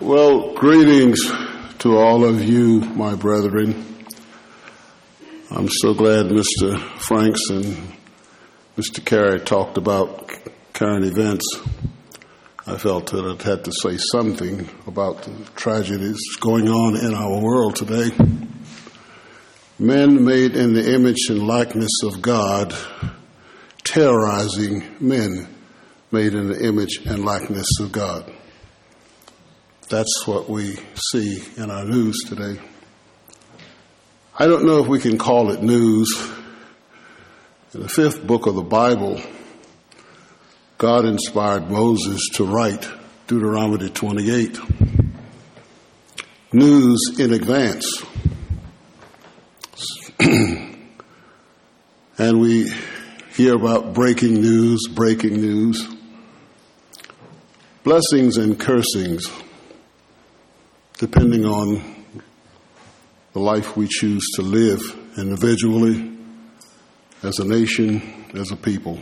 Well, greetings to all of you, my brethren. I'm so glad Mr. Franks and Mr. Carey talked about current events. I felt that I had to say something about the tragedies going on in our world today. Men made in the image and likeness of God, terrorizing men made in the image and likeness of God. That's what we see in our news today. I don't know if we can call it news. In the 5th book of the Bible, God inspired Moses to write Deuteronomy 28. News in advance. And we hear about breaking news. Blessings and cursings, depending on the life we choose to live individually, as a nation, as a people.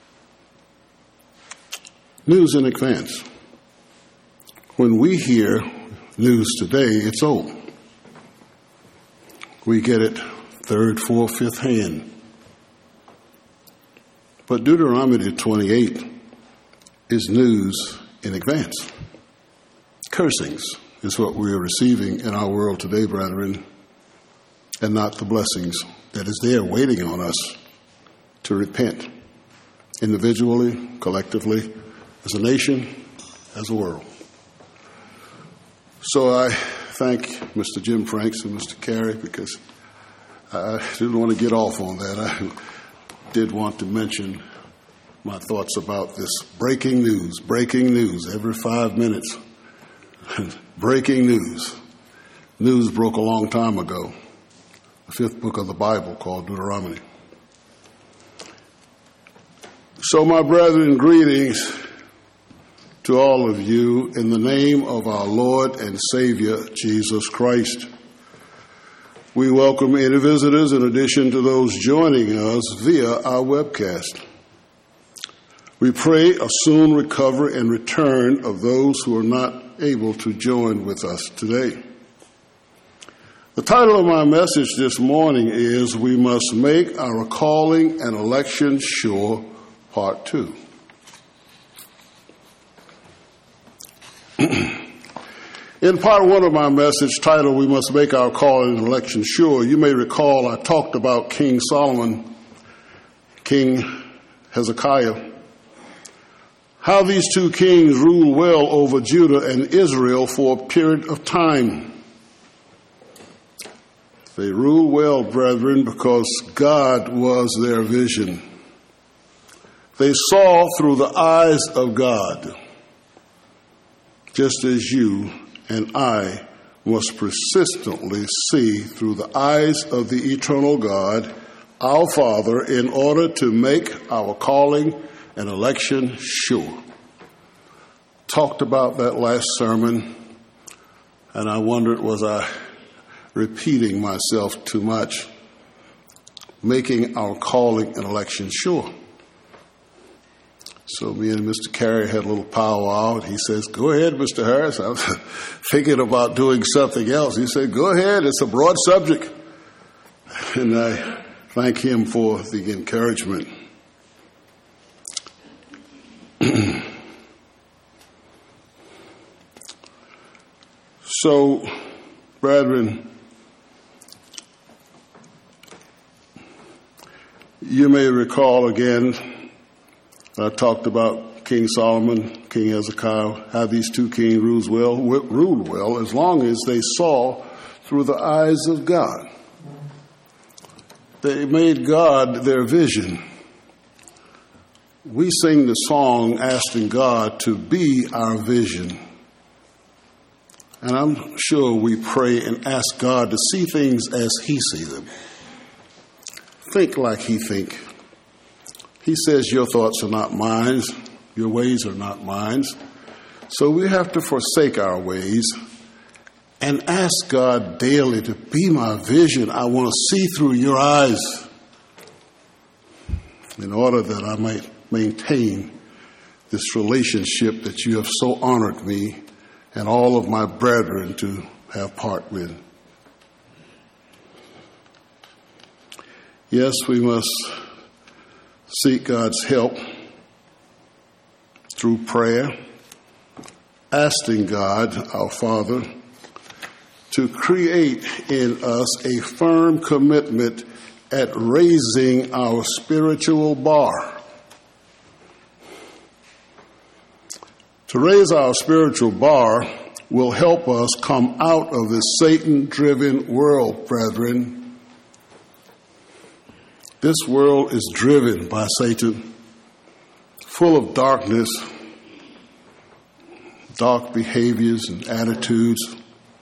News in advance. When we hear news today, it's old. We get it third, fourth, fifth hand. But Deuteronomy 28 is news in advance. Cursings is what we are receiving in our world today, brethren, and not the blessings that is there waiting on us to repent individually, collectively, as a nation, as a world. So I thank Mr. Jim Franks and Mr. Carey, because I didn't want to get off on that. I did want to mention my thoughts about this breaking news every 5 minutes. Breaking news. News broke a long time ago. The 5th book of the Bible called Deuteronomy. So my brethren, greetings to all of you in the name of our Lord and Savior, Jesus Christ. We welcome any visitors in addition to those joining us via our webcast. We pray a soon recovery and return of those who are not able to join with us today. The title of my message this morning is We Must Make Our Calling and Election Sure, Part 2. In Part 1 of my message titled We Must Make Our Calling and Election Sure, you may recall I talked about King Solomon, King Hezekiah, how these two kings ruled well over Judah and Israel for a period of time. They ruled well, brethren, because God was their vision. They saw through the eyes of God, just as you and I must persistently see through the eyes of the eternal God, our Father, in order to make our calling and election sure. Talked about that last sermon, and I wondered, was I repeating myself too much? Making our calling and election sure. So me and Mr. Carey had a little powwow. He says, go ahead, Mr. Harris. I was thinking about doing something else. He said, go ahead. It's a broad subject. And I thank him for the encouragement. So, brethren, you may recall again, I talked about King Solomon, King Hezekiah, how these two kings ruled well as long as they saw through the eyes of God. They made God their vision. We sing the song asking God to be our vision. And I'm sure we pray and ask God to see things as He sees them. Think like He thinks. He says, your thoughts are not mine, your ways are not mine. So we have to forsake our ways and ask God daily to be my vision. I want to see through your eyes in order that I might maintain this relationship that you have so honored me and all of my brethren to have part with. Yes, we must seek God's help through prayer, asking God, our Father, to create in us a firm commitment at raising our spiritual bar. To raise our spiritual bar will help us come out of this Satan-driven world, brethren. This world is driven by Satan, full of darkness, dark behaviors and attitudes.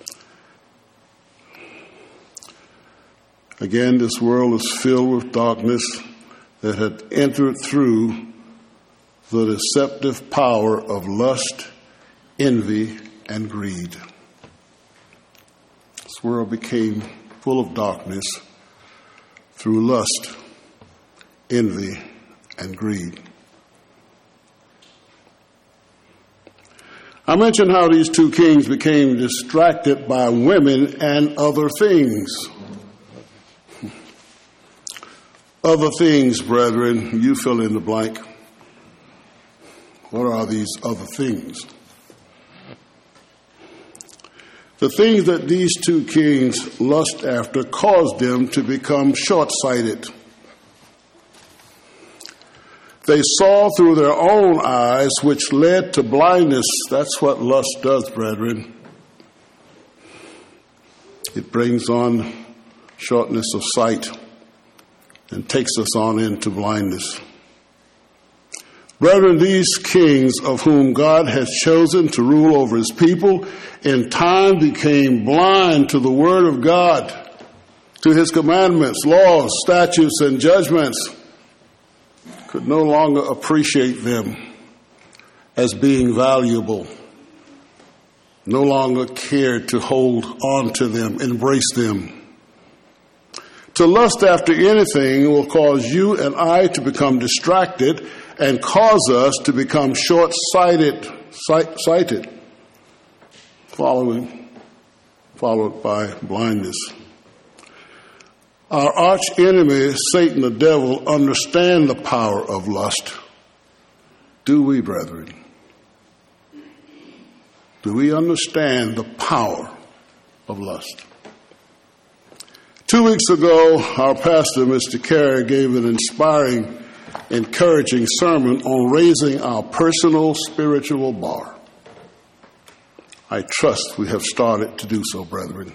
Again, this world is filled with darkness that had entered through the deceptive power of lust, envy, and greed. This world became full of darkness through lust, envy, and greed. I mentioned how these two kings became distracted by women and other things. Other things, brethren, you fill in the blank. What are these other things? The things that these two kings lust after caused them to become short-sighted. They saw through their own eyes, which led to blindness. That's what lust does, brethren. It brings on shortness of sight and takes us on into blindness. Brethren, these kings of whom God has chosen to rule over his people in time became blind to the word of God, to his commandments, laws, statutes, and judgments, could no longer appreciate them as being valuable, no longer cared to hold on to them, embrace them. To lust after anything will cause you and I to become distracted and cause us to become short-sighted, followed by blindness. Our arch enemy, Satan the devil, understand the power of lust. Do we, brethren? Do we understand the power of lust? 2 weeks ago, our pastor, Mr. Carey, gave an inspiring, encouraging sermon on raising our personal spiritual bar. I trust we have started to do so, brethren.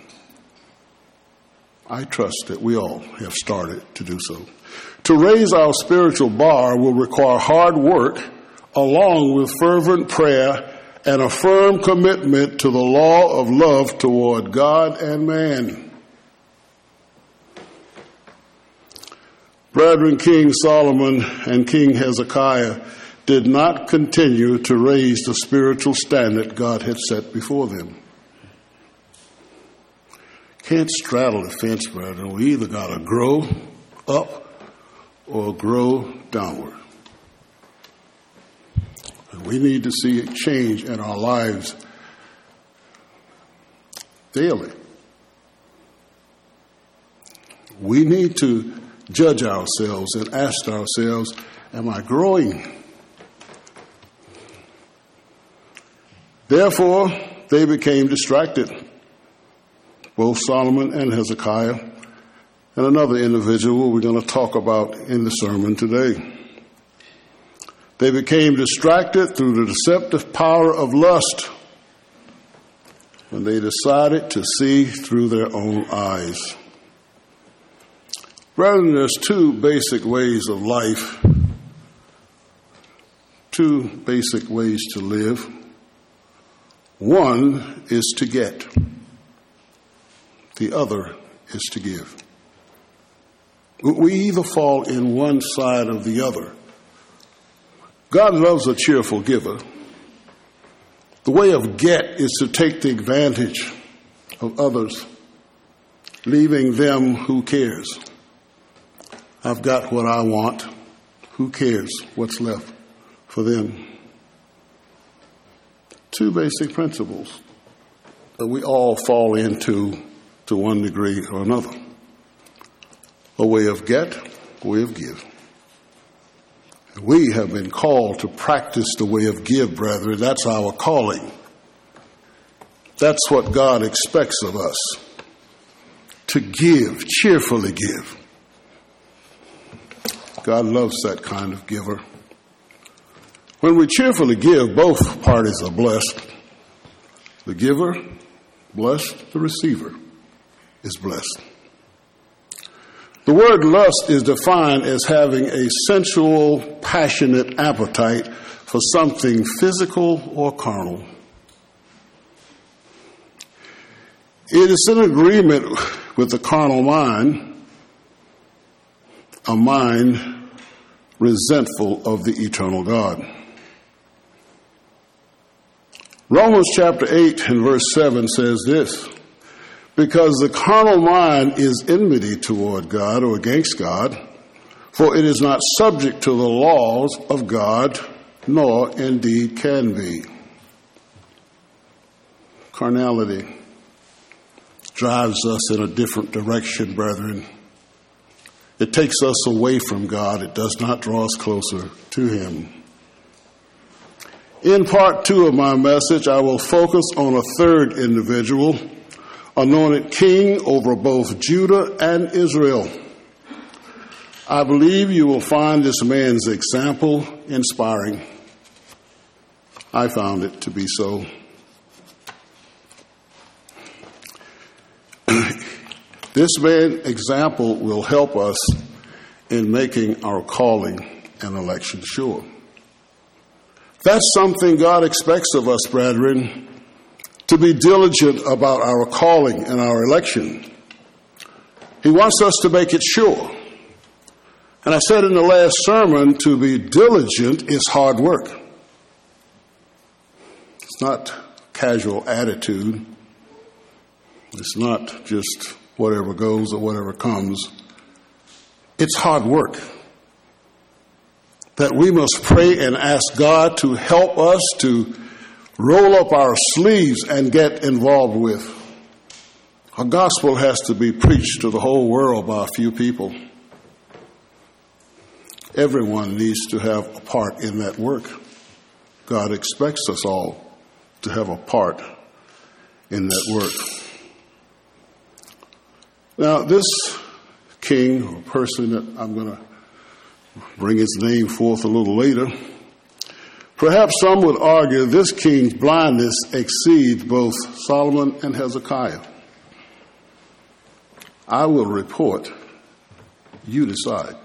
I trust that we all have started to do so. To raise our spiritual bar will require hard work along with fervent prayer and a firm commitment to the law of love toward God and man. Brethren, King Solomon and King Hezekiah did not continue to raise the spiritual standard God had set before them. Can't straddle the fence, brethren. We either got to grow up or grow downward. And we need to see a change in our lives daily. We need to judge ourselves and ask ourselves, am I growing? Therefore, they became distracted. Both Solomon and Hezekiah, and another individual we're going to talk about in the sermon today. They became distracted through the deceptive power of lust when they decided to see through their own eyes. Brethren, there's two basic ways of life, two basic ways to live. One is to get. The other is to give. We either fall in one side or the other. God loves a cheerful giver. The way of get is to take the advantage of others, leaving them who cares. I've got what I want. Who cares what's left for them? Two basic principles. we all fall into, to one degree or another. A way of get, a way of give. We have been called to practice the way of give, brethren. That's our calling. That's what God expects of us. To give, cheerfully give. God loves that kind of giver. When we cheerfully give, both parties are blessed. The giver, blessed. The receiver is blessed. The word lust is defined as having a sensual, passionate appetite for something physical or carnal. It is in agreement with the carnal mind, a mind resentful of the eternal God. Romans chapter 8 and verse 7 says this, because the carnal mind is enmity toward God or against God, for it is not subject to the laws of God, nor indeed can be. Carnality drives us in a different direction, brethren. It takes us away from God. It does not draw us closer to Him. In part 2 of my message, I will focus on a third individual, anointed king over both Judah and Israel. I believe you will find this man's example inspiring. I found it to be so. This man's example will help us in making our calling and election sure. That's something God expects of us, brethren, to be diligent about our calling and our election. He wants us to make it sure. And I said in the last sermon, to be diligent is hard work. It's not casual attitude. It's not just whatever goes or whatever comes. It's hard work that we must pray and ask God to help us to roll up our sleeves and get involved with. Our gospel has to be preached to the whole world by a few people. Everyone needs to have a part in that work. God expects us all to have a part in that work. Now, this king or person that I'm going to bring his name forth a little later, perhaps some would argue this king's blindness exceeds both Solomon and Hezekiah. I will report, you decide.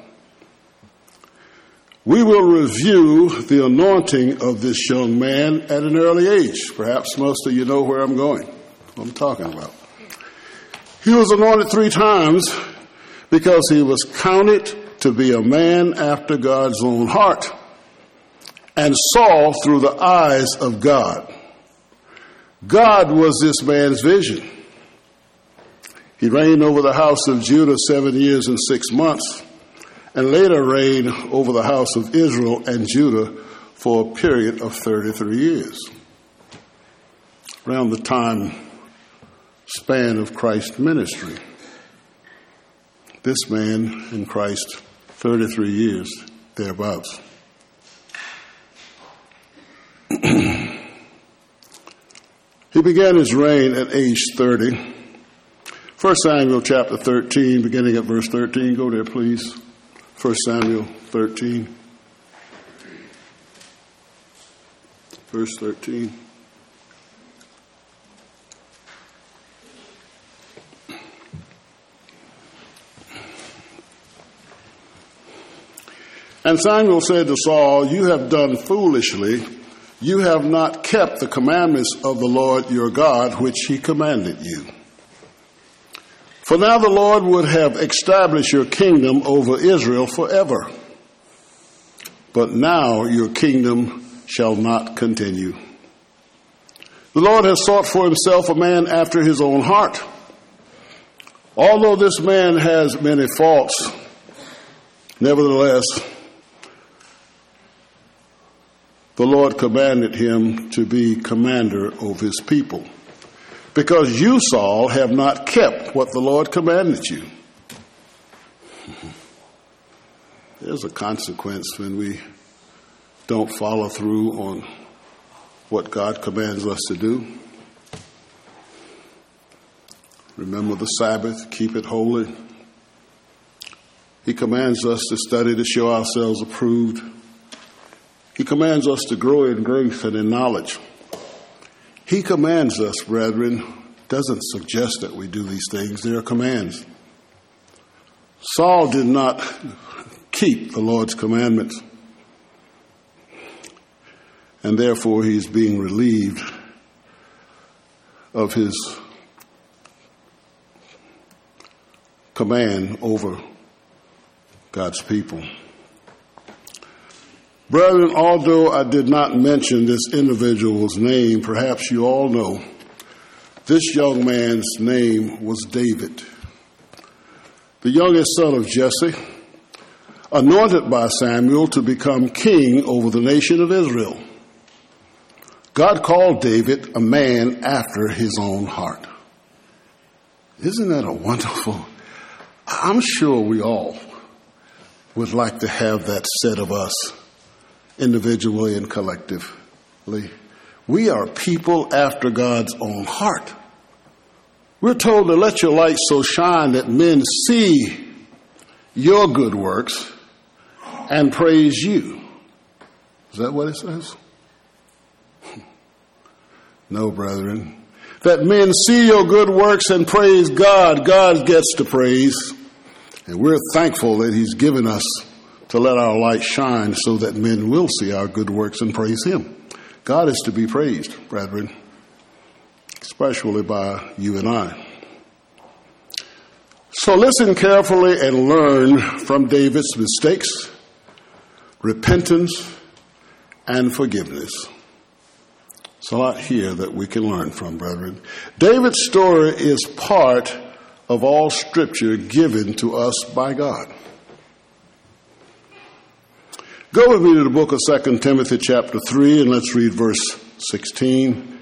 We will review the anointing of this young man at an early age. Perhaps most of you know where I'm going, what I'm talking about. He was anointed 3 times because he was counted to be a man after God's own heart and saw through the eyes of God. God was this man's vision. He reigned over the house of Judah 7 years and 6 months, and later reigned over the house of Israel and Judah for a period of 33 years. Around the time span of Christ's ministry. This man in Christ, 33 years, thereabouts. He began his reign at age 30. 1 Samuel chapter 13, beginning at verse 13. Go there, please. 1 Samuel 13. Verse 13. And Samuel said to Saul, "You have done foolishly. You have not kept the commandments of the Lord your God, which he commanded you. For now the Lord would have established your kingdom over Israel forever. But now your kingdom shall not continue. The Lord has sought for himself a man after his own heart. Although this man has many faults, nevertheless, the Lord commanded him to be commander of his people. because you, Saul, have not kept what the Lord commanded you. There's a consequence when we don't follow through on what God commands us to do. Remember the Sabbath, keep it holy. He commands us to study to show ourselves approved. He commands us to grow in grace and in knowledge. He commands us, brethren, doesn't suggest that we do these things. They are commands. Saul did not keep the Lord's commandments, and therefore he's being relieved of his command over God's people. Brethren, although I did not mention this individual's name, perhaps you all know, this young man's name was David, the youngest son of Jesse, anointed by Samuel to become king over the nation of Israel. God called David a man after his own heart. Isn't that a wonderful? I'm sure we all would like to have that said of us, individually and collectively. We are people after God's own heart. We're told to let your light so shine that men see your good works and praise you. Is that what it says? No, brethren. That men see your good works and praise God. God gets the praise. And we're thankful that he's given us to let our light shine so that men will see our good works and praise him. God is to be praised, brethren, especially by you and I. So listen carefully and learn from David's mistakes, repentance, and forgiveness. It's a lot here that we can learn from, brethren. David's story is part of all Scripture given to us by God. Go with me to the book of 2 Timothy chapter 3, and let's read verse 16.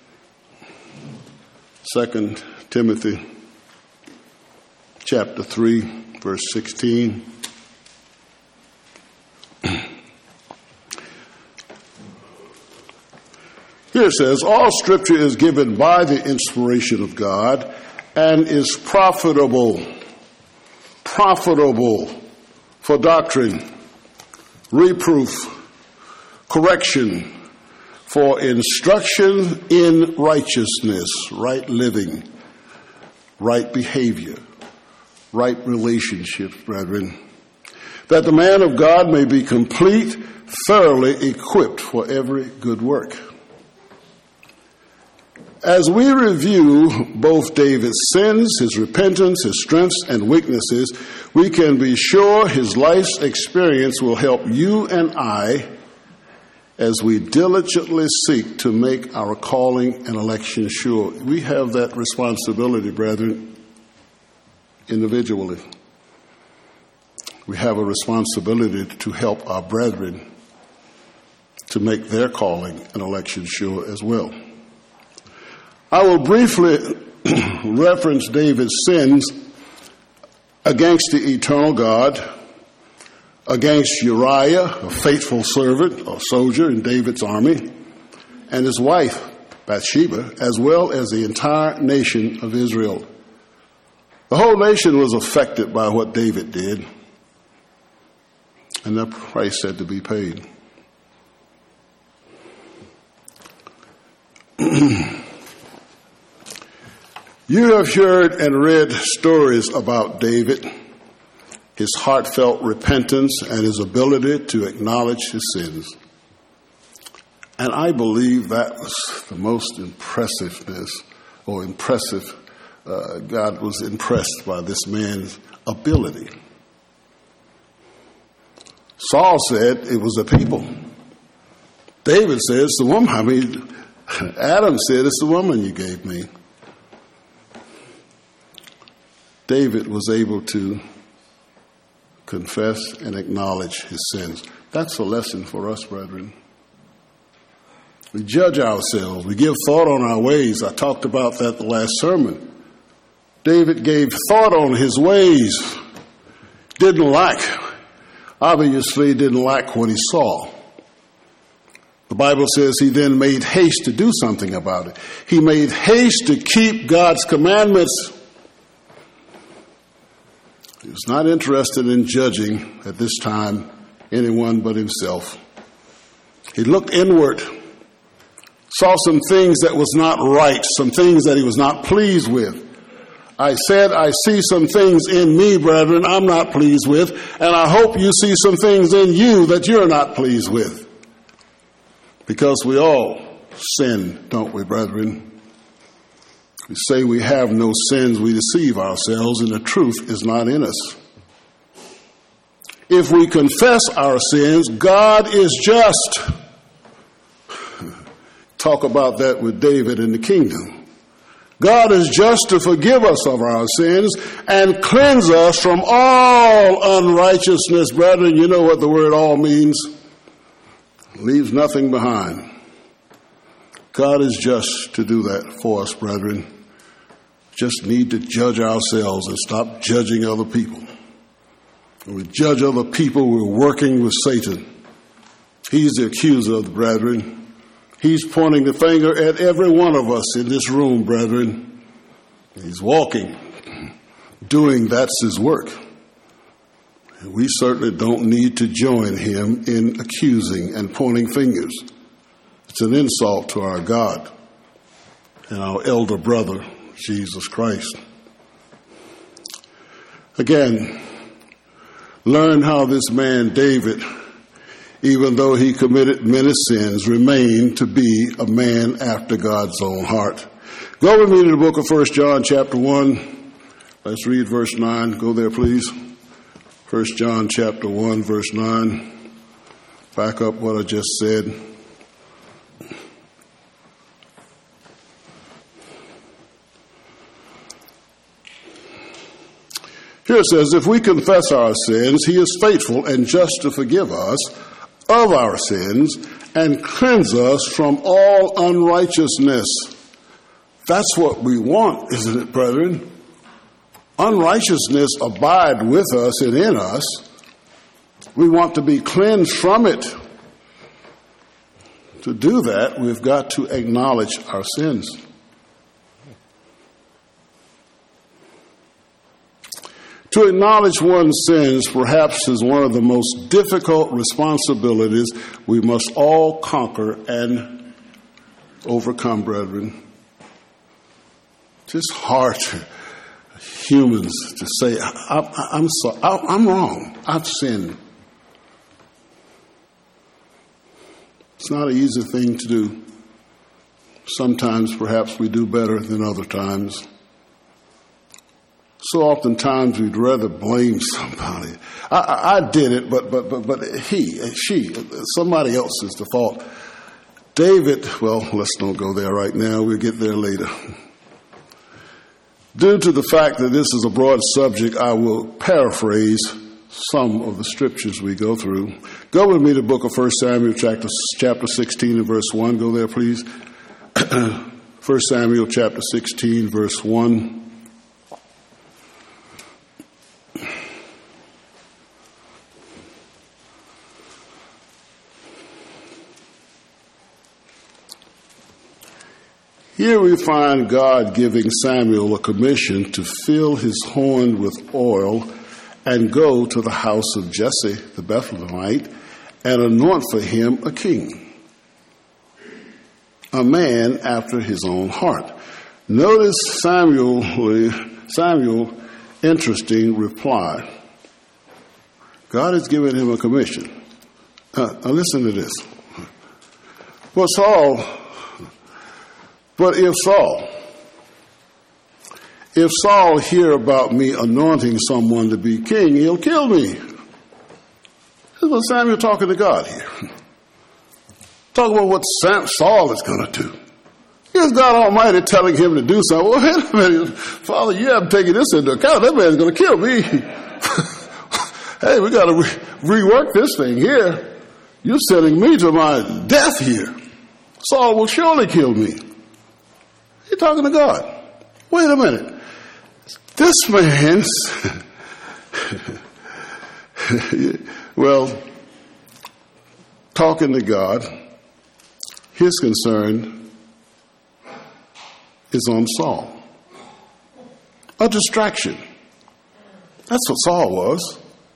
2 Timothy chapter 3, verse 16. Here it says, all Scripture is given by the inspiration of God and is profitable for doctrine, reproof, correction, for instruction in righteousness, right living, right behavior, right relationships, brethren, that the man of God may be complete, thoroughly equipped for every good work. As we review both David's sins, his repentance, his strengths and weaknesses, we can be sure his life's experience will help you and I as we diligently seek to make our calling and election sure. We have that responsibility, brethren, individually. We have a responsibility to help our brethren to make their calling and election sure as well. I will briefly reference David's sins against the eternal God, against Uriah, a faithful servant or soldier in David's army, and his wife, Bathsheba, as well as the entire nation of Israel. The whole nation was affected by what David did, and the price had to be paid. You have heard and read stories about David, his heartfelt repentance, and his ability to acknowledge his sins. And I believe that was the most impressive. God was impressed by this man's ability. Saul said it was the people. David says the woman. Adam said it's the woman you gave me. David was able to confess and acknowledge his sins. That's a lesson for us, brethren. We judge ourselves. We give thought on our ways. I talked about that the last sermon. David gave thought on his ways. Obviously didn't like what he saw. The Bible says he then made haste to do something about it. He made haste to keep God's commandments. He was not interested in judging at this time anyone but himself. He looked inward, saw some things that was not right, some things that he was not pleased with. I said, I see some things in me, brethren, I'm not pleased with, and I hope you see some things in you that you're not pleased with. Because we all sin, don't we, brethren? We say we have no sins, we deceive ourselves, and the truth is not in us. If we confess our sins, God is just. Talk about that with David in the kingdom. God is just to forgive us of our sins and cleanse us from all unrighteousness. Brethren, you know what the word all means. Leaves nothing behind. God is just to do that for us, brethren. Just need to judge ourselves and stop judging other people. When we judge other people, we're working with Satan. He's the accuser of the brethren. He's pointing the finger at every one of us in this room, brethren. He's walking, doing that's his work. And we certainly don't need to join him in accusing and pointing fingers. It's an insult to our God and our elder brother, Jesus Christ. Again, learn how this man David, even though he committed many sins, remained to be a man after God's own heart. Go with me to the book of 1 John chapter 1. Let's read verse 9. Go there, please. 1 John chapter 1, verse 9. Back up what I just said. Here it says, if we confess our sins, he is faithful and just to forgive us of our sins and cleanse us from all unrighteousness. That's what we want, isn't it, brethren? Unrighteousness abide with us and in us. We want to be cleansed from it. To do that, we've got to acknowledge our sins. To acknowledge one's sins perhaps is one of the most difficult responsibilities we must all conquer and overcome, brethren. It's hard to humans to say, I'm sorry, I'm wrong, I've sinned. It's not an easy thing to do. Sometimes perhaps we do better than other times. So oftentimes we'd rather blame somebody. I did it, but she, somebody else is the fault. David, well, let's not go there right now. We'll get there later. Due to the fact that this is a broad subject, I will paraphrase some of the scriptures we go through. Go with me to the book of 1 Samuel chapter 16 and verse 1. Go there, please. 1 Samuel chapter 16, verse 1. Here we find God giving Samuel a commission to fill his horn with oil and go to the house of Jesse the Bethlehemite and anoint for him a king, a man after his own heart. Notice Samuel, interesting reply. God has given him a commission. Now listen to this. But if Saul hear about me anointing someone to be king, he'll kill me. This is what Samuel talking to God here. Talk about what Saul is going to do. Here's God Almighty telling him to do something. Well, wait a minute, Father, you haven't taken this into account. That man's going to kill me. Hey, we got to rework this thing here. You're sending me to my death here. Saul will surely kill me. You're talking to God. Wait a minute. This man's, well, talking to God, his concern is on Saul. A distraction. That's what Saul was.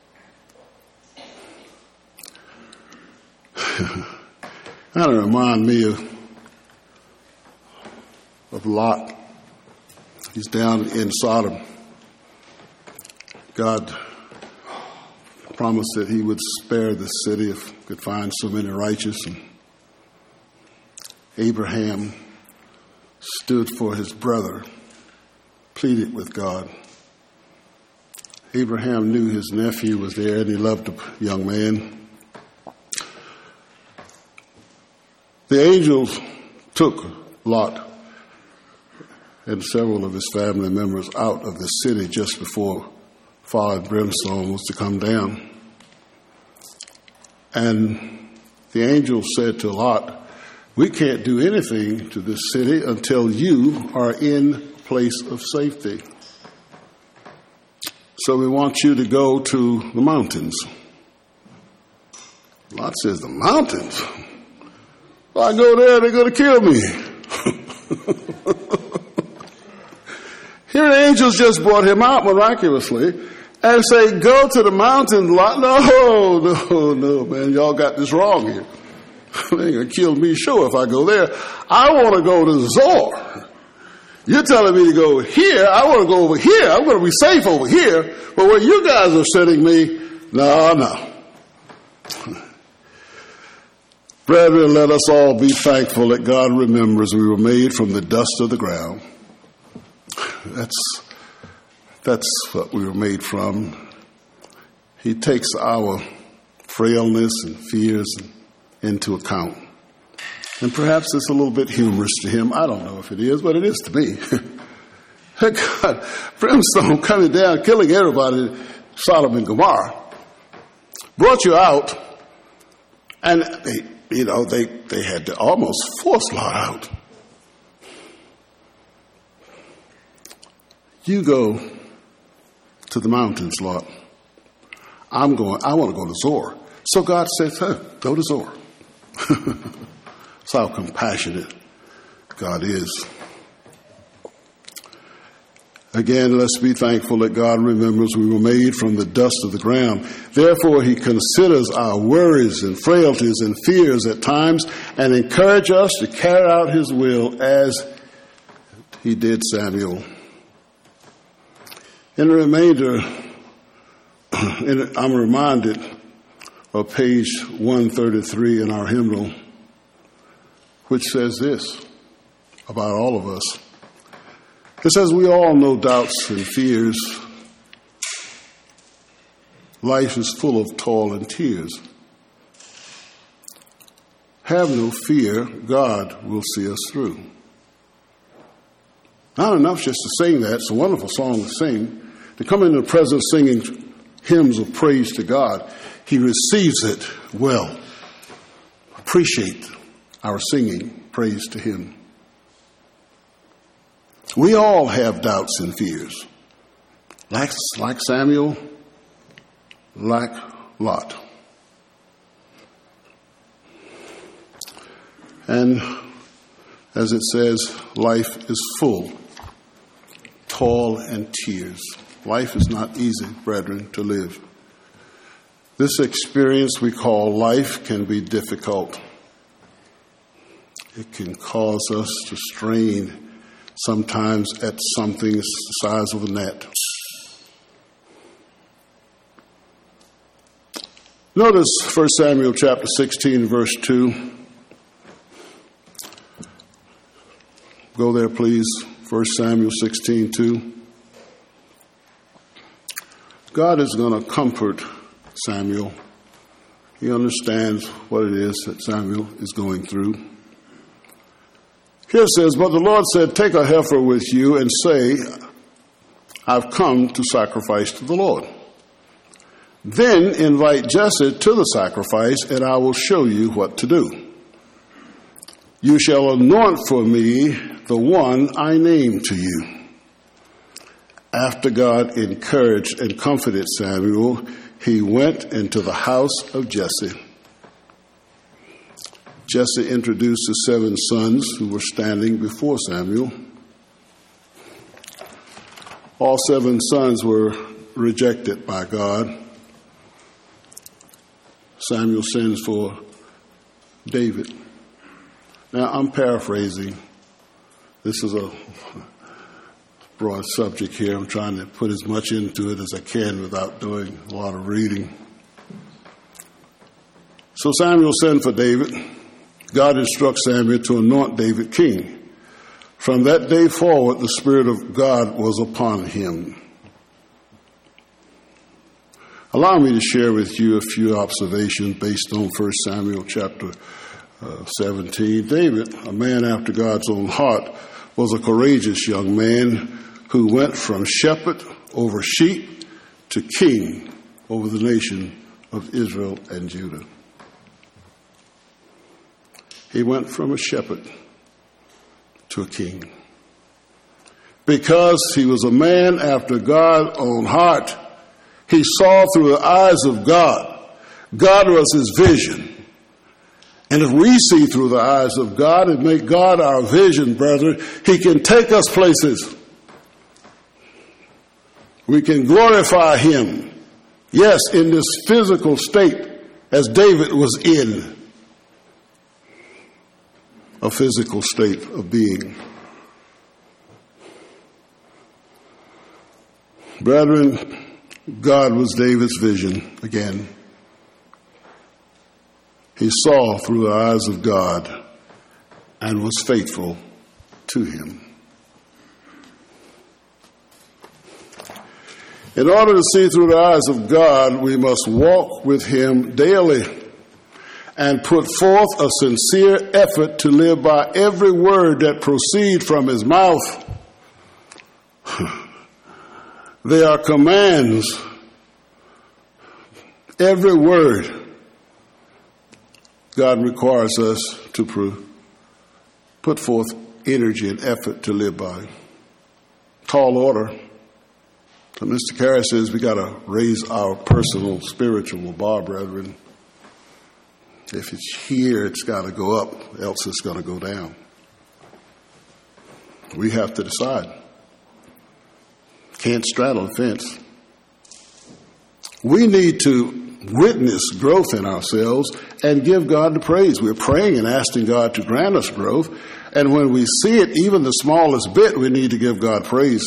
That reminds me of Lot. He's down in Sodom. God promised that he would spare the city if he could find so many righteous. And Abraham stood for his brother, pleaded with God. Abraham knew his nephew was there and he loved the young man. The angels took Lot and several of his family members out of the city just before fire and brimstone was to come down. And the angel said to Lot, we can't do anything to this city until you are in a place of safety. So we want you to go to the mountains. Lot says, the mountains? If I go there, they're going to kill me. Here the angels just brought him out miraculously and say, go to the mountains, Lot. No, man, y'all got this wrong here. They're going to kill me, sure, if I go there. I want to go to Zoar. You're telling me to go here. I want to go over here. I'm going to be safe over here. But where you guys are sending me, no. Brethren, let us all be thankful that God remembers we were made from the dust of the ground. That's what we were made from. He takes our frailness and fears into account. And perhaps it's a little bit humorous to him. I don't know if it is, but it is to me. God, brimstone coming down, killing everybody, Sodom and Gomorrah, brought you out, and they had to almost force Lot out. You go to the mountains, Lot. I want to go to Zoar. So God says, go to Zoar. That's how compassionate God is. Again, let's be thankful that God remembers we were made from the dust of the ground. Therefore, he considers our worries and frailties and fears at times and encourages us to carry out his will as he did Samuel. In the remainder, I'm reminded of page 133 in our hymnal, which says this about all of us. It says, we all know doubts and fears. Life is full of toil and tears. Have no fear, God will see us through. Not enough just to sing that. It's a wonderful song to sing. To come into the presence singing hymns of praise to God, he receives it well. Appreciate our singing praise to him. We all have doubts and fears. Like Samuel, like Lot. And as it says, life is full, toil and tears. Life is not easy, brethren, to live. This experience we call life can be difficult. It can cause us to strain sometimes at something the size of a gnat. Notice 1 Samuel chapter 16, verse 2. Go there, please. 1 Samuel 16, 2. God is going to comfort Samuel. He understands what it is that Samuel is going through. Here it says, but the Lord said, take a heifer with you and say, I've come to sacrifice to the Lord. Then invite Jesse to the sacrifice, and I will show you what to do. You shall anoint for me the one I name to you. After God encouraged and comforted Samuel, he went into the house of Jesse. Jesse introduced the 7 sons who were standing before Samuel. All 7 sons were rejected by God. Samuel sends for David. Now, I'm paraphrasing. This is a broad subject here. I'm trying to put as much into it as I can without doing a lot of reading. So Samuel sent for David. God instructs Samuel to anoint David king. From that day forward, the Spirit of God was upon him. Allow me to share with you a few observations based on 1 Samuel chapter 17. David, a man after God's own heart, was a courageous young man who went from shepherd over sheep to king over the nation of Israel and Judah. He went from a shepherd to a king. Because he was a man after God's own heart, he saw through the eyes of God. God was his vision. And if we see through the eyes of God and make God our vision, brethren, he can take us places. We can glorify him. Yes, in this physical state as David was in. A physical state of being. Brethren, God was David's vision again. He saw through the eyes of God and was faithful to him. In order to see through the eyes of God, we must walk with him daily and put forth a sincere effort to live by every word that proceeds from his mouth. They are commands. Every word God requires us to put forth energy and effort to live by. Tall order. So Mr. Carey says we got to raise our personal spiritual bar, brethren. If it's here, it's got to go up, else it's going to go down. We have to decide. Can't straddle the fence. We need to witness growth in ourselves and give God the praise. We're praying and asking God to grant us growth. And when we see it, even the smallest bit, we need to give God praise.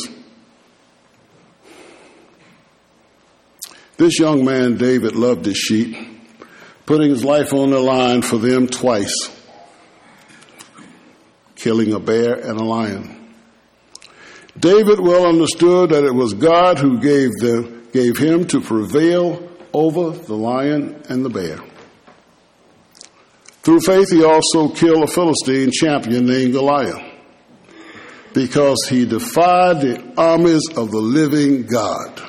This young man, David, loved his sheep, putting his life on the line for them twice, killing a bear and a lion. David well understood that it was God who gave him to prevail over the lion and the bear. Through faith, he also killed a Philistine champion named Goliath because he defied the armies of the living God.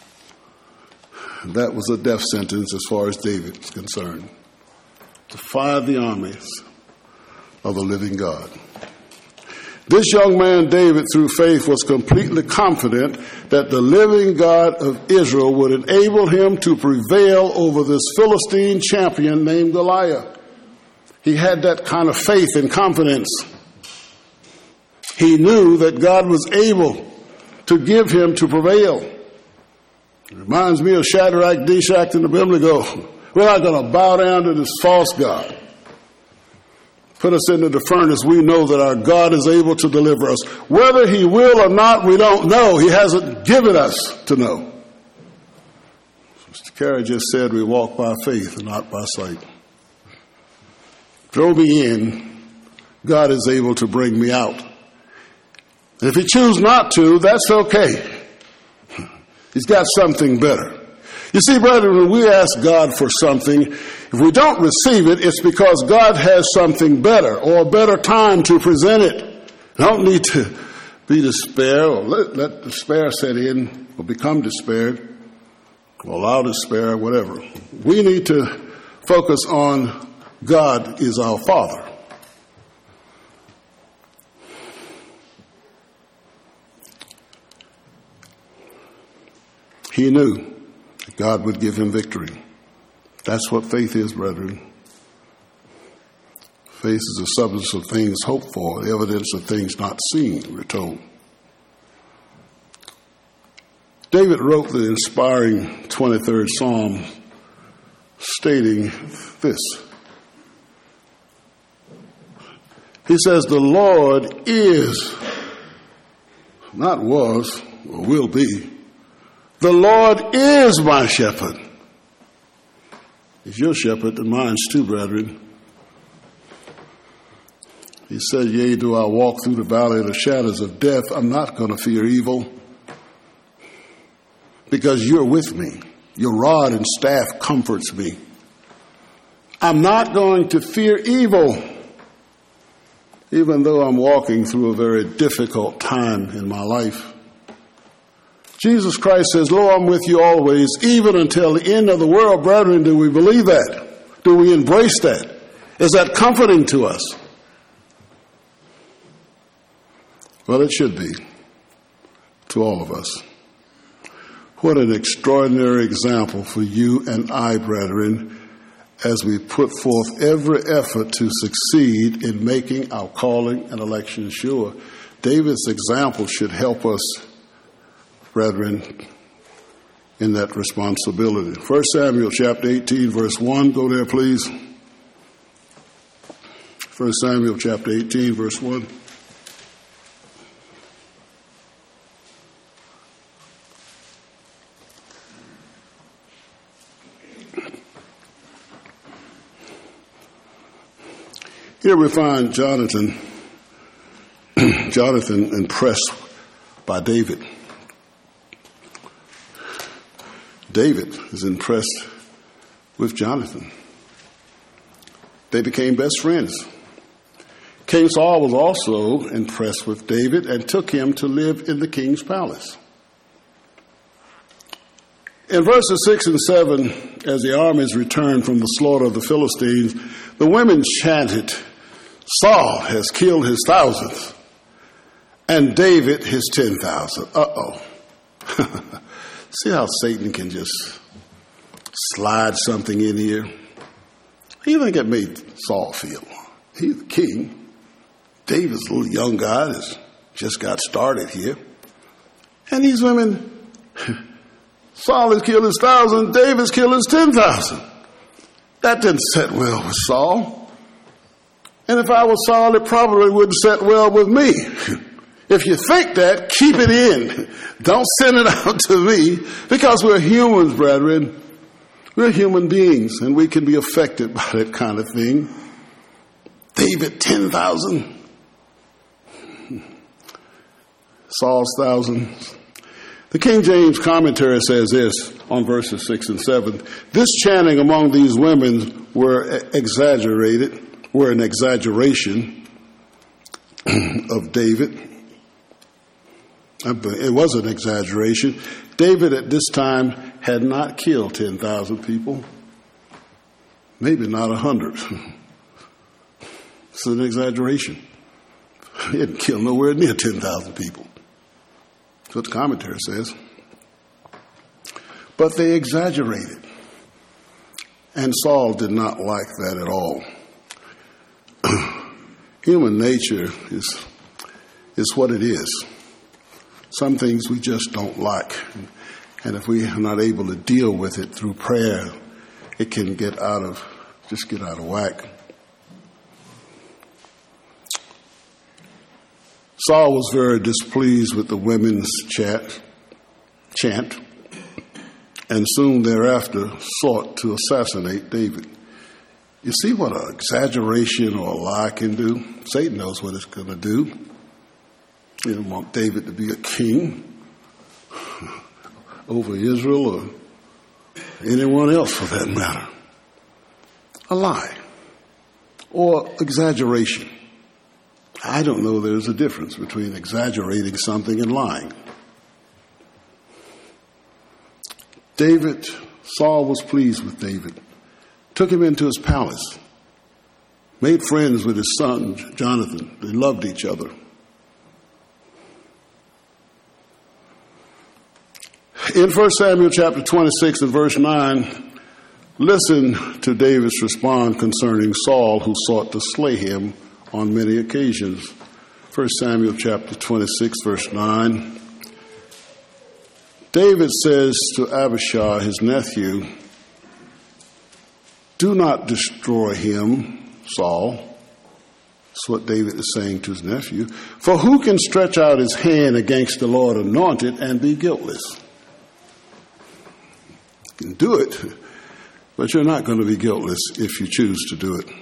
That was a death sentence as far as David is concerned. Defied the armies of the living God. This young man, David, through faith, was completely confident that the living God of Israel would enable him to prevail over this Philistine champion named Goliath. He had that kind of faith and confidence. He knew that God was able to give him to prevail. It reminds me of Shadrach, Meshach, and Abednego. We're not going to bow down to this false God. Put us into the furnace. We know that our God is able to deliver us. Whether he will or not, we don't know. He hasn't given us to know. Mr. Carey just said we walk by faith and not by sight. Throw me in. God is able to bring me out. And if he chooses not to, that's okay. He's got something better. You see, brethren, when we ask God for something, if we don't receive it, it's because God has something better or a better time to present it. Don't need to be despair or let despair set in or become despaired or allow despair, whatever. We need to focus on God is our Father. He knew that God would give him victory. That's what faith is, brethren. Faith is the substance of things hoped for, the evidence of things not seen, we're told. David wrote the inspiring 23rd Psalm stating this. He says, the Lord is, not was or will be, the Lord is my shepherd. He's your shepherd and mine's too, brethren. He said, yea, do I walk through the valley of the shadows of death, I'm not going to fear evil because you're with me. Your rod and staff comforts me. I'm not going to fear evil, even though I'm walking through a very difficult time in my life. Jesus Christ says, lo, I'm with you always, even until the end of the world. Brethren, do we believe that? Do we embrace that? Is that comforting to us? Well, it should be to all of us. What an extraordinary example for you and I, brethren, as we put forth every effort to succeed in making our calling and election sure. David's example should help us, brethren, in that responsibility. 1 Samuel chapter 18, verse 1. Go there, please. 1 Samuel chapter 18, verse 1. Here we find Jonathan impressed by David. David is impressed with Jonathan. They became best friends. King Saul was also impressed with David and took him to live in the king's palace. In verses 6 and 7, as the armies returned from the slaughter of the Philistines, the women chanted, Saul has killed his thousands, and David his 10,000. Uh-oh. See how Satan can just slide something in here? How do you think it made Saul feel? He's the king. David's a little young guy that's just got started here. And these women, Saul has killed his 1,000, David's killed his 10,000. That didn't set well with Saul. And if I was Saul, it probably wouldn't set well with me. If you think that, keep it in. Don't send it out to me, because we're humans, brethren. We're human beings, and we can be affected by that kind of thing. David, 10,000. Saul's thousands. The King James commentary says this on verses 6 and 7. This chanting among these women were an exaggeration of David. It was an exaggeration. David at this time had not killed 10,000 people. Maybe not 100. It's an exaggeration. He hadn't killed nowhere near 10,000 people. That's what the commentary says. But they exaggerated. And Saul did not like that at all. Human nature is what it is. Some things we just don't like. And if we are not able to deal with it through prayer, it can get out of whack. Saul was very displeased with the women's chant, and soon thereafter sought to assassinate David. You see what an exaggeration or a lie can do? Satan knows what it's going to do. He didn't want David to be a king over Israel or anyone else for that matter. A lie or exaggeration. I don't know there's a difference between exaggerating something and lying. Saul was pleased with David, took him into his palace, made friends with his son, Jonathan. They loved each other. In 1 Samuel chapter 26 and verse 9, listen to David's response concerning Saul, who sought to slay him on many occasions. 1 Samuel chapter 26, verse 9. David says to Abishai, his nephew, "Do not destroy him, Saul." That's what David is saying to his nephew. "For who can stretch out his hand against the Lord anointed and be guiltless?" You can do it, but you're not going to be guiltless if you choose to do it.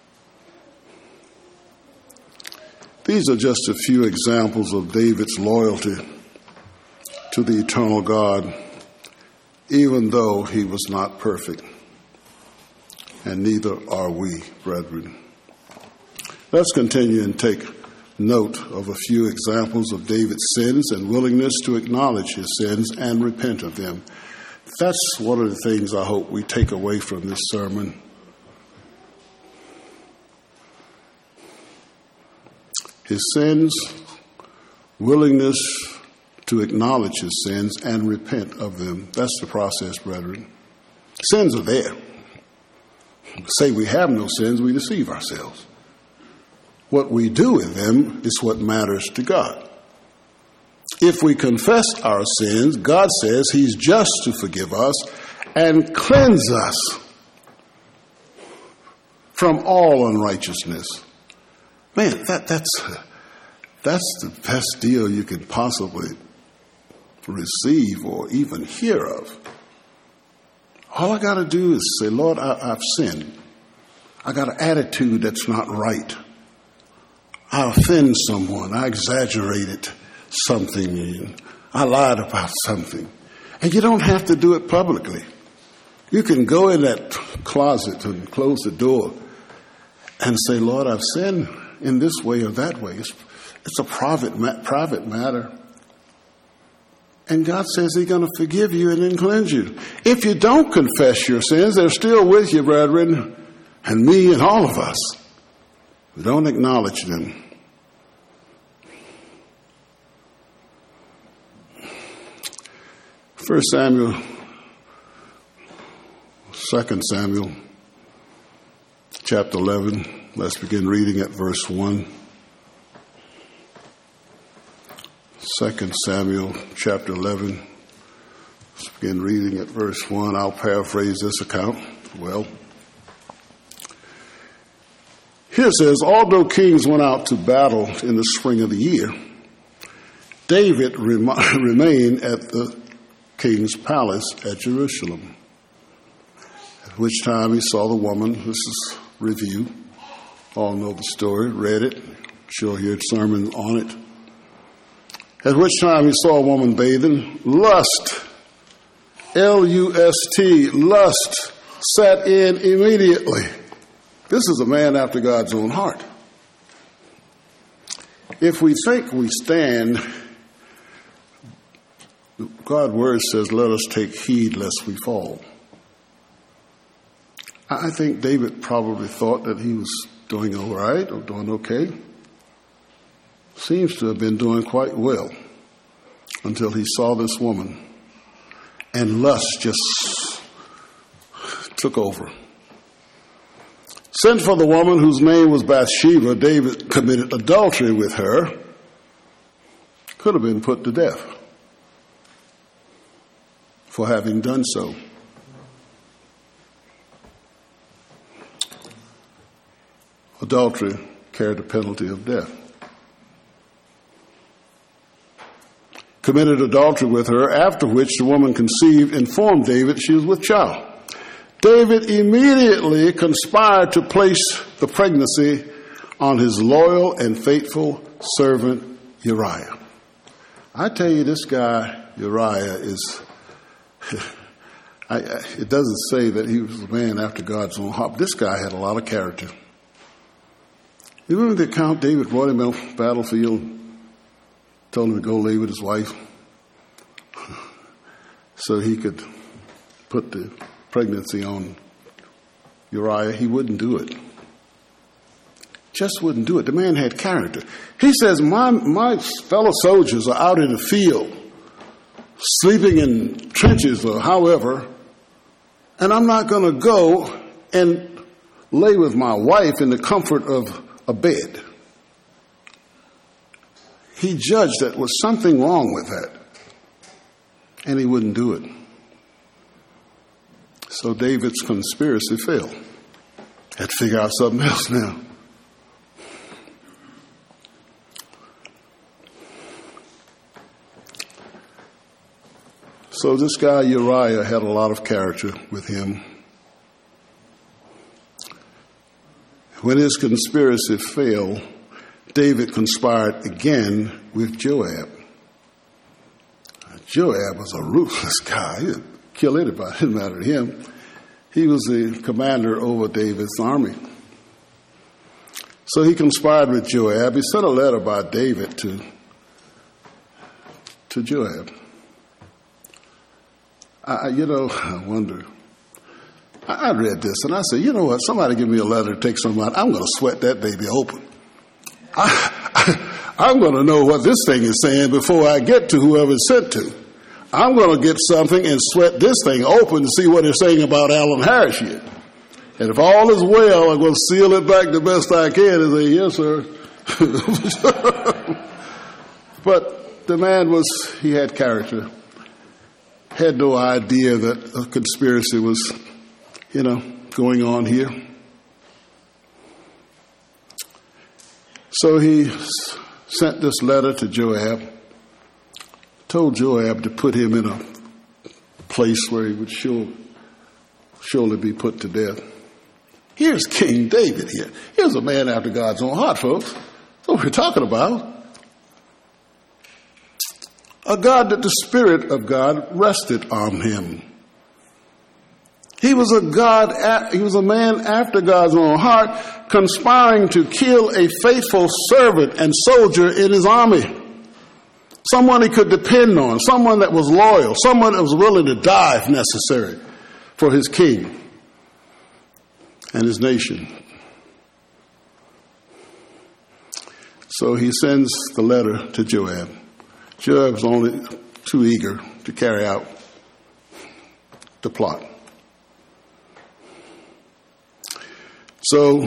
These are just a few examples of David's loyalty to the eternal God, even though he was not perfect. And neither are we, brethren. Let's continue and take note of a few examples of David's sins and willingness to acknowledge his sins and repent of them. That's one of the things I hope we take away from this sermon. His sins, willingness to acknowledge his sins and repent of them. That's the process, brethren. Sins are there. Say we have no sins, we deceive ourselves. What we do with them is what matters to God. If we confess our sins, God says he's just to forgive us and cleanse us from all unrighteousness. Man, that's the best deal you can possibly receive or even hear of. All I got to do is say, Lord, I've sinned. I got an attitude that's not right. I offend someone. I exaggerated something. I lied about something. And you don't have to do it publicly. You can go in that closet and close the door and say, Lord, I've sinned in this way or that way. It's a private matter. And God says he's going to forgive you and then cleanse you. If you don't confess your sins, they're still with you, brethren, and me and all of us. We don't acknowledge them. 1 Samuel, 2 Samuel, chapter 11. Let's begin reading at verse 1. 2 Samuel, chapter 11. Let's begin reading at verse 1. I'll paraphrase this account. Well, here it says, although kings went out to battle in the spring of the year, David remained at the king's palace at Jerusalem, at which time he saw the woman. This is review. All know the story, read it. Sure heard sermons on it. At which time he saw a woman bathing. Lust, L-U-S-T, lust, set in immediately. This is a man after God's own heart. If we think we stand, God's word says, let us take heed lest we fall. I think David probably thought that he was doing all right or doing okay. Seems to have been doing quite well until he saw this woman. And lust just took over. Sent for the woman whose name was Bathsheba. David committed adultery with her. Could have been put to death for having done so. Adultery carried the penalty of death. Committed adultery with her, after which the woman conceived, informed David she was with child. David immediately conspired to place the pregnancy on his loyal and faithful servant Uriah. I tell you, this guy Uriah is, it doesn't say that he was a man after God's own heart, but this guy had a lot of character. You remember the account David brought him on the battlefield, told him to go lay with his wife so he could put the pregnancy on Uriah? He wouldn't do it. Just wouldn't do it. The man had character. He says, my fellow soldiers are out in the field sleeping in trenches or however, and I'm not going to go and lay with my wife in the comfort of a bed. He judged that there was something wrong with that, and he wouldn't do it. So David's conspiracy failed. Had to figure out something else now. So this guy Uriah had a lot of character with him. When his conspiracy failed, David conspired again with Joab. Joab was a ruthless guy. He'd kill anybody. It didn't matter to him. He was the commander over David's army. So he conspired with Joab. He sent a letter by David to Joab. I wonder. I read this and I said, you know what? Somebody give me a letter to take something out. I'm going to sweat that baby open. I'm going to know what this thing is saying before I get to whoever it's sent to. I'm going to get something and sweat this thing open to see what it's saying about Alan Harris here. And if all is well, I'm going to seal it back the best I can and say, yes, sir. But the man he had character. Had no idea that a conspiracy was, going on here. So he sent this letter to Joab, told Joab to put him in a place where he would surely be put to death. Here's King David here. Here's a man after God's own heart, folks. That's what we're talking about. A God that the Spirit of God rested on him. He was a man after God's own heart, conspiring to kill a faithful servant and soldier in his army. Someone he could depend on, someone that was loyal, someone that was willing to die if necessary for his king and his nation. So he sends the letter to Joab. Joab was only too eager to carry out the plot. So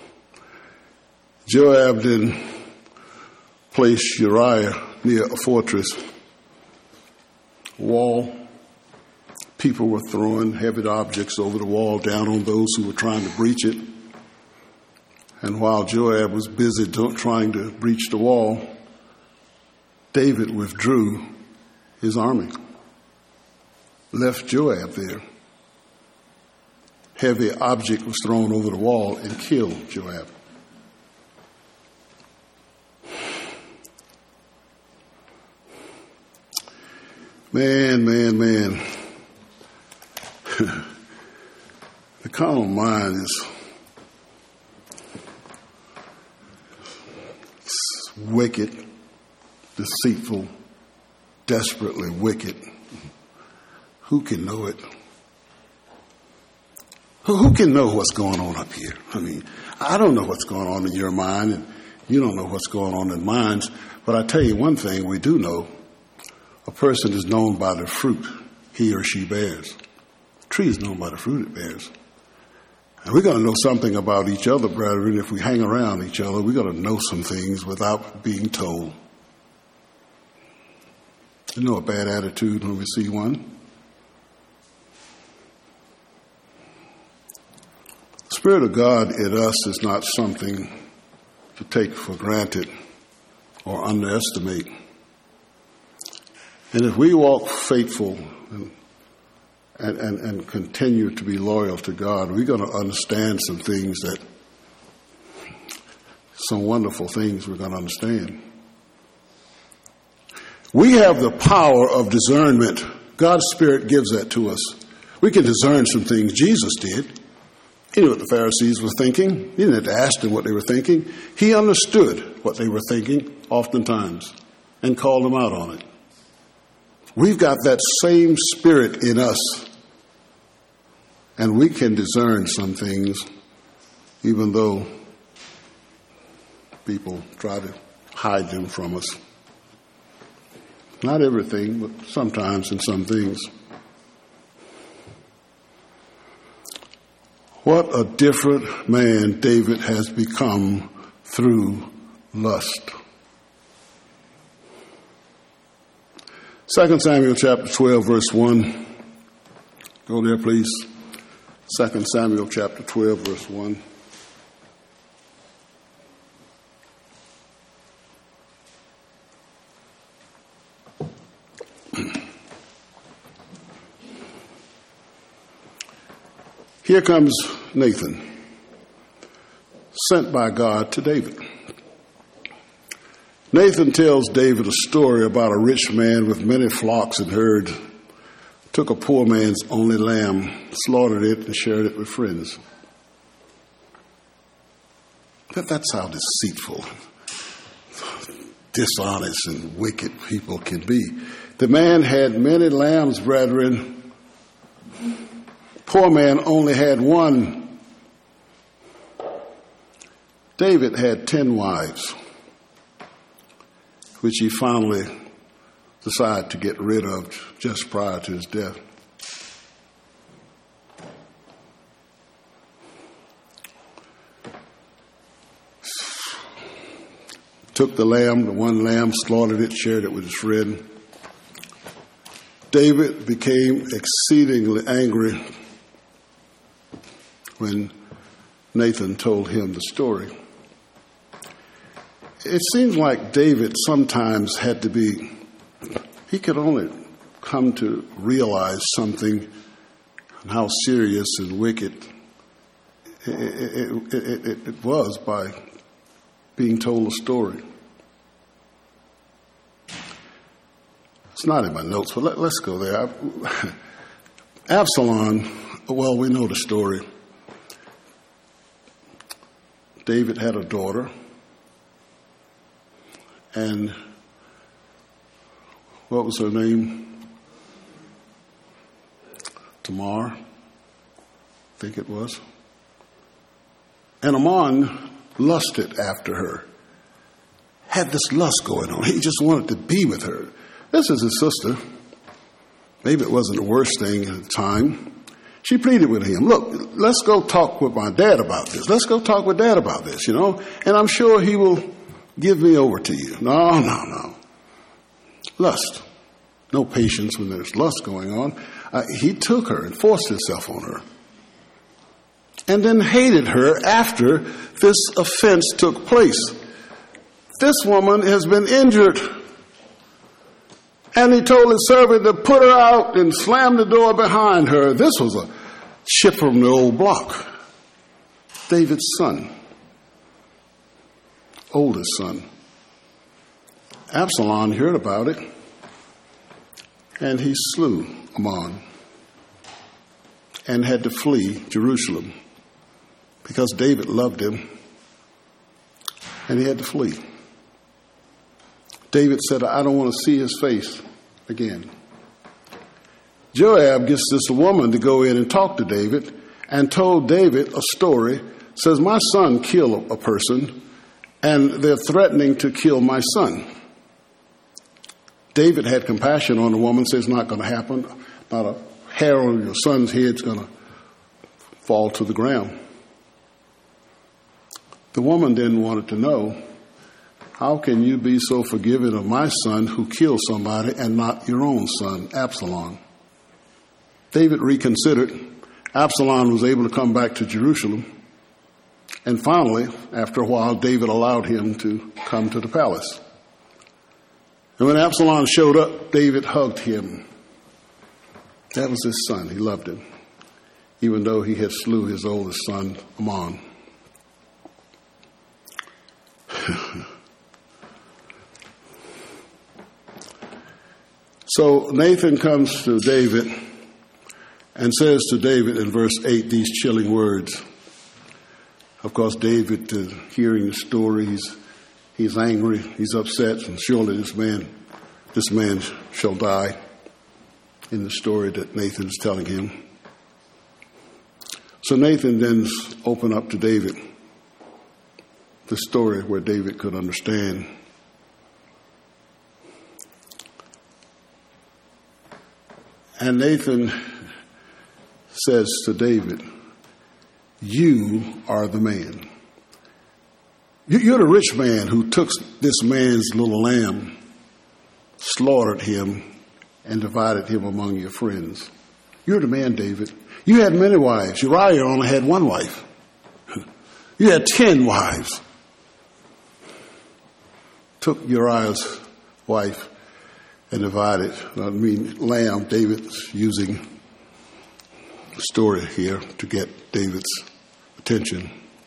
Joab then placed Uriah near a fortress wall. People were throwing heavy objects over the wall down on those who were trying to breach it. And while Joab was busy trying to breach the wall, David withdrew his army, left Joab there. Heavy object was thrown over the wall and killed Joab. Man. The carnal mind is wicked, deceitful, desperately wicked. Who can know it? Who can know what's going on up here? I mean, I don't know what's going on in your mind, and you don't know what's going on in mine. But I tell you one thing we do know. A person is known by the fruit he or she bears. A tree is known by the fruit it bears. And we're going to know something about each other, brethren. If we hang around each other, we're going to know some things without being told. You know, a bad attitude when we see one. The Spirit of God in us is not something to take for granted or underestimate. And if we walk faithful and continue to be loyal to God, we're going to understand some things some wonderful things we're going to understand. We have the power of discernment. God's Spirit gives that to us. We can discern some things. Jesus did. He knew what the Pharisees were thinking. He didn't have to ask them what they were thinking. He understood what they were thinking oftentimes and called them out on it. We've got that same Spirit in us, and we can discern some things even though people try to hide them from us. Not everything, but sometimes in some things. What a different man David has become through lust. 2 Samuel chapter 12, verse 1. Go there, please. 2 Samuel chapter 12, verse 1. Here comes Nathan, sent by God to David. Nathan tells David a story about a rich man with many flocks and herds, took a poor man's only lamb, slaughtered it, and shared it with friends. That's how deceitful, dishonest, and wicked people can be. The man had many lambs, brethren. Poor man only had one. David had 10 wives, which he finally decided to get rid of just prior to his death. Took the one lamb, slaughtered it, shared it with his friend. David became exceedingly angry when Nathan told him the story. It seems like David sometimes he could only come to realize something and how serious and wicked it was by being told a story. It's not in my notes, but let's go there. Absalom, well, we know the story. David had a daughter, and what was her name? Tamar, I think it was. And Amnon lusted after her, had this lust going on. He just wanted to be with her. This is his sister. Maybe it wasn't the worst thing at the time. She pleaded with him, look, let's go talk with my dad about this. Let's go talk with Dad about this, and I'm sure he will give me over to you. No. Lust. No patience when there's lust going on. He took her and forced himself on her. And then hated her after this offense took place. This woman has been injured. And he told his servant to put her out and slam the door behind her. This was a chip from the old block. David's son. Oldest son. Absalom heard about it, and he slew Amnon and had to flee Jerusalem because David loved him, and he had to flee. David said, I don't want to see his face again. Joab gets this woman to go in and talk to David and told David a story. Says, my son killed a person and they're threatening to kill my son. David had compassion on the woman, says it's not going to happen. Not a hair on your son's head's going to fall to the ground. The woman then wanted to know, how can you be so forgiving of my son who killed somebody and not your own son, Absalom? David reconsidered. Absalom was able to come back to Jerusalem. And finally, after a while, David allowed him to come to the palace. And when Absalom showed up, David hugged him. That was his son. He loved him, even though he had slew his oldest son, Amnon. So Nathan comes to David and says to David in verse 8 these chilling words. Of course, David, hearing the story, he's angry, he's upset, and surely this man shall die in the story that Nathan is telling him. So Nathan then opened up to David the story where David could understand. And Nathan says to David, you are the man. You're the rich man who took this man's little lamb, slaughtered him, and divided him among your friends. You're the man, David. You had many wives. Uriah only had one wife. You had 10 wives. Took Uriah's wife and divided. Lamb, David's using the story here to get David's attention.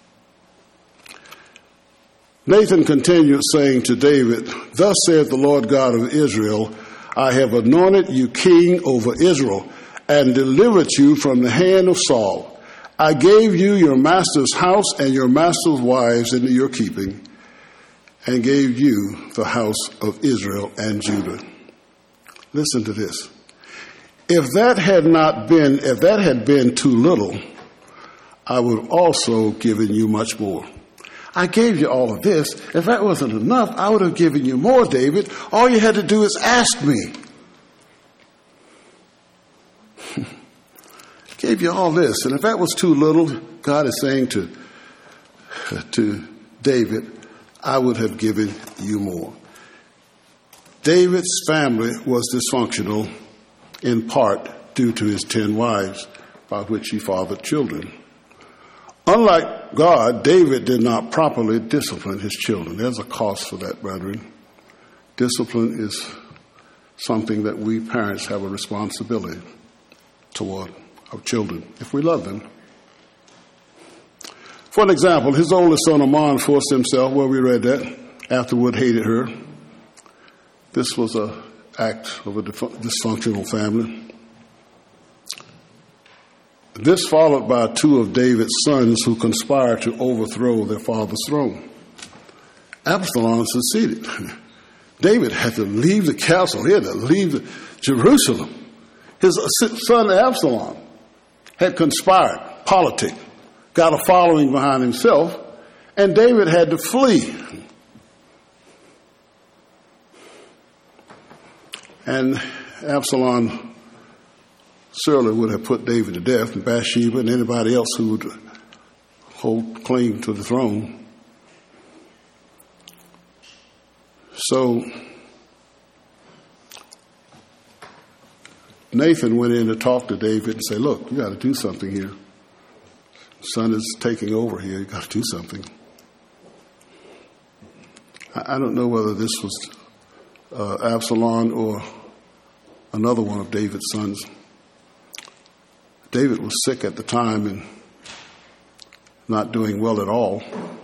Nathan continued saying to David, thus saith the Lord God of Israel, I have anointed you king over Israel and delivered you from the hand of Saul. I gave you your master's house and your master's wives into your keeping, and gave you the house of Israel and Judah. Listen to this. If that had been too little, I would have also given you much more. I gave you all of this. If that wasn't enough, I would have given you more, David. All you had to do is ask me. Gave you all this. And if that was too little, God is saying to David, I would have given you more. David's family was dysfunctional in part due to his 10 wives, by which he fathered children. Unlike God, David did not properly discipline his children. There's a cost for that, brethren. Discipline is something that we parents have a responsibility toward our children, if we love them. For an example, his oldest son, Amon, forced himself, well, we read that, afterward hated her. This was an act of a dysfunctional family. This followed by 2 of David's sons who conspired to overthrow their father's throne. Absalom succeeded. David had to leave the castle. He had to leave Jerusalem. His son Absalom had conspired, politic, got a following behind himself, and David had to flee. And Absalom certainly would have put David to death, and Bathsheba and anybody else who would hold claim to the throne. So Nathan went in to talk to David and say, look, you got to do something here. Son is taking over here. You got to do something. I don't know whether this was Absalom or another one of David's sons. David was sick at the time and not doing well at all,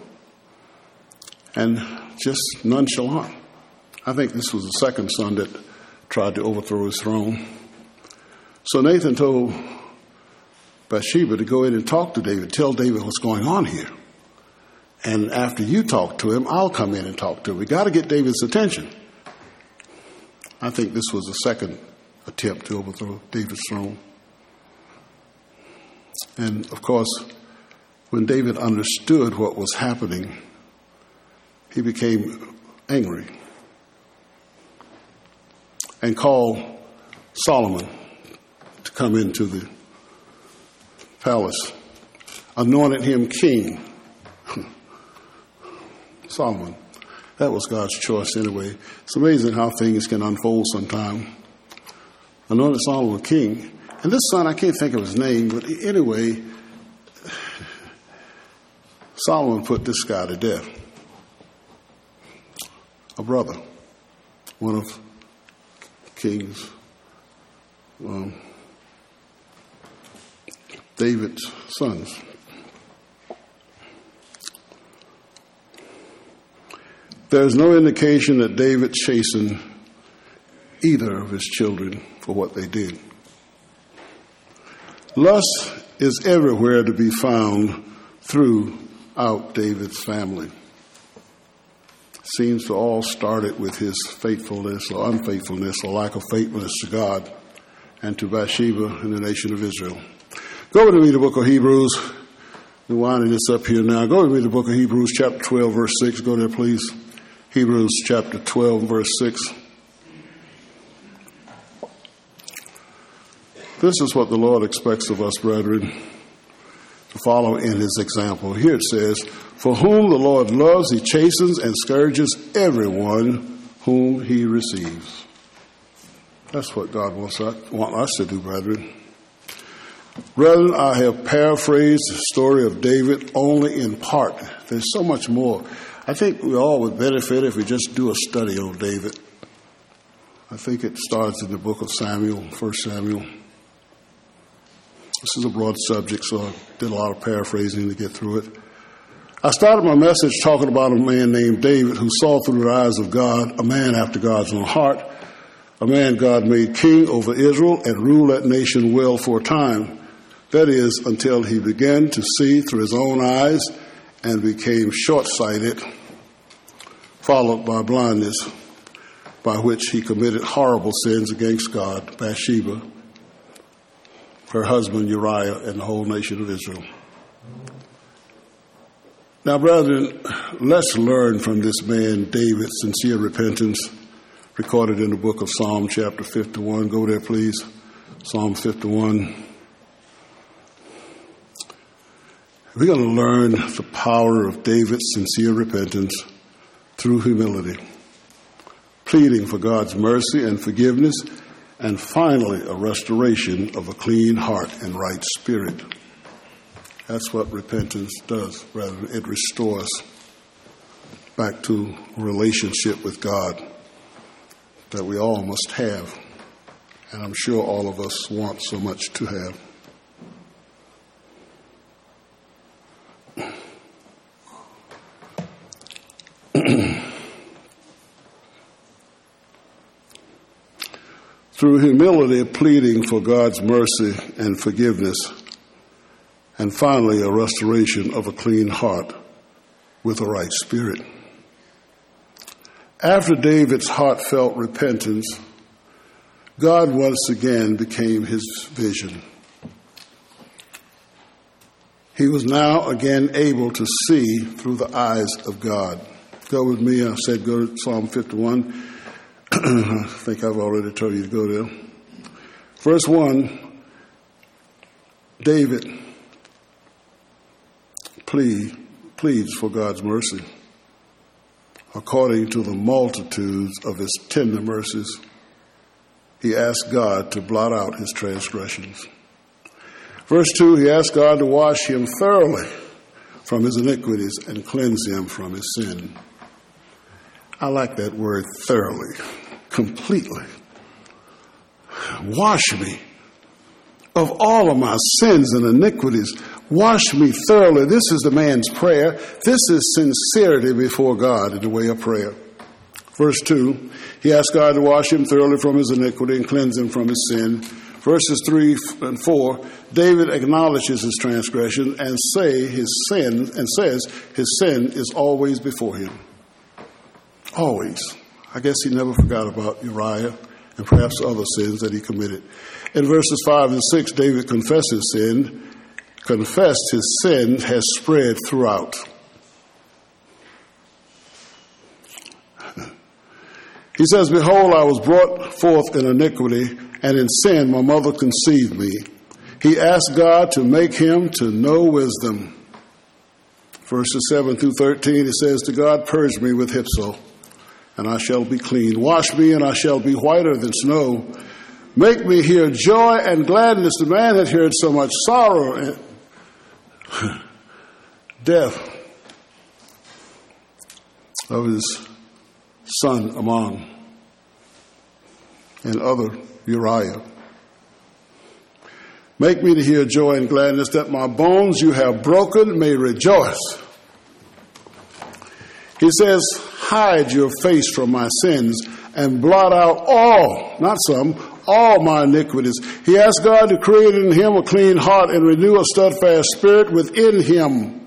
and just nonchalant. I think this was the second son that tried to overthrow his throne. So Nathan told Bathsheba to go in and talk to David, tell David what's going on here. And after you talk to him, I'll come in and talk to him. We got to get David's attention. I think this was the second attempt to overthrow David's throne. And of course, when David understood what was happening, he became angry and called Solomon to come into the palace, anointed him king. Solomon. That was God's choice anyway. It's amazing how things can unfold sometime. Anointed Solomon king. And this son, I can't think of his name, but anyway, Solomon put this guy to death. A brother, one of King's, David's sons. There's no indication that David chastened either of his children for what they did. Lust is everywhere to be found throughout David's family. Seems to all started with his faithfulness or unfaithfulness or lack of faithfulness to God and to Bathsheba and the nation of Israel. Go with me to the book of Hebrews. We're winding this up here now. Go with me to the book of Hebrews chapter 12, verse 6. Go there, please. Hebrews chapter 12, verse 6. This is what the Lord expects of us, brethren, to follow in his example. Here it says, "For whom the Lord loves, he chastens and scourges everyone whom he receives." That's what God wants us to do, brethren. Brethren, I have paraphrased the story of David only in part. There's so much more. I think we all would benefit if we just do a study on David. I think it starts in the book of Samuel, 1 Samuel. This is a broad subject, so I did a lot of paraphrasing to get through it. I started my message talking about a man named David who saw through the eyes of God, a man after God's own heart, a man God made king over Israel and ruled that nation well for a time. That is, until he began to see through his own eyes and became short-sighted, followed by blindness, by which he committed horrible sins against God, Bathsheba, her husband Uriah, and the whole nation of Israel. Now, brethren, let's learn from this man David's sincere repentance recorded in the book of Psalm chapter 51. Go there, please. Psalm 51. We're going to learn the power of David's sincere repentance through humility, pleading for God's mercy and forgiveness, and finally, a restoration of a clean heart and right spirit. That's what repentance does, brethren. It restores back to a relationship with God that we all must have, and I'm sure all of us want so much to have. Through humility, pleading for God's mercy and forgiveness, and finally, a restoration of a clean heart with a right spirit. After David's heartfelt repentance, God once again became his vision. He was now again able to see through the eyes of God. Go with me. I said go to Psalm 51. I think I've already told you to go there. Verse 1, David pleads for God's mercy. According to the multitudes of his tender mercies, he asked God to blot out his transgressions. Verse 2, he asked God to wash him thoroughly from his iniquities and cleanse him from his sin. I like that word, thoroughly, completely. Wash me of all of my sins and iniquities. Wash me thoroughly. This is the man's prayer. This is sincerity before God in the way of prayer. Verse 2, he asked God to wash him thoroughly from his iniquity and cleanse him from his sin. Verses 3 and 4, David acknowledges his transgression and says his sin is always before him. Always. I guess he never forgot about Uriah and perhaps other sins that he committed. In verses 5 and 6, David confessed his sin has spread throughout. He says, "Behold, I was brought forth in iniquity, and in sin my mother conceived me." He asked God to make him to know wisdom. Verses 7 through 13, it says, "To God, purge me with hyssop, and I shall be clean. Wash me, and I shall be whiter than snow. Make me hear joy and gladness." The man had heard so much sorrow and death of his son Amnon and other Uriah. "Make me to hear joy and gladness, that my bones you have broken may rejoice." He says, "Hide your face from my sins and blot out all," not some, all my iniquities. He asked God to create in him a clean heart and renew a steadfast spirit within him.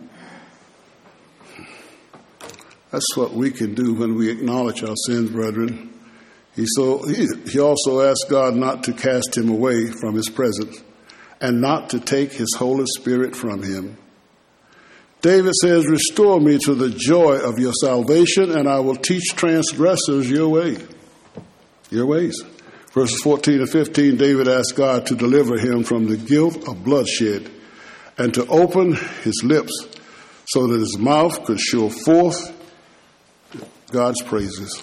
That's what we can do when we acknowledge our sins, brethren. He also asked God not to cast him away from his presence and not to take his Holy Spirit from him. David says, "Restore me to the joy of your salvation, and I will teach transgressors your ways." Verses 14 and 15, David asked God to deliver him from the guilt of bloodshed and to open his lips so that his mouth could show forth God's praises.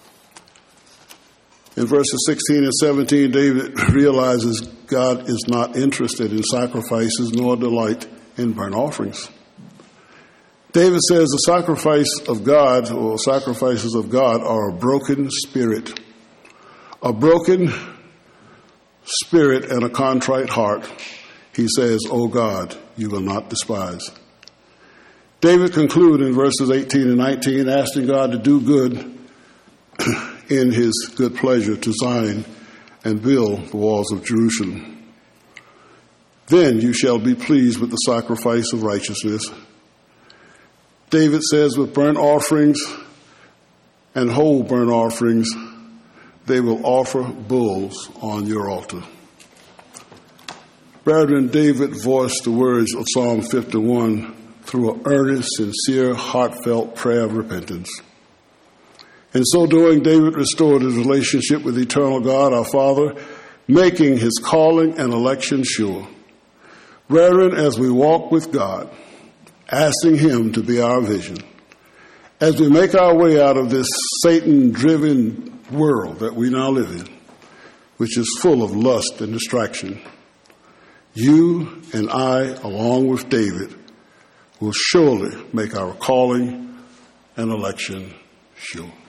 In verses 16 and 17, David realizes God is not interested in sacrifices nor delight in burnt offerings. David says the sacrifice of God or sacrifices of God are a broken spirit. A broken spirit and a contrite heart, he says, O God, you will not despise. David concludes in verses 18 and 19, asking God to do good in his good pleasure to Zion and build the walls of Jerusalem. Then you shall be pleased with the sacrifice of righteousness. David says with burnt offerings and whole burnt offerings, they will offer bulls on your altar. Brethren, David voiced the words of Psalm 51 through an earnest, sincere, heartfelt prayer of repentance. In so doing, David restored his relationship with eternal God, our Father, making his calling and election sure. Brethren, as we walk with God, asking him to be our vision, as we make our way out of this Satan-driven world that we now live in, which is full of lust and distraction, you and I, along with David, will surely make our calling and election sure.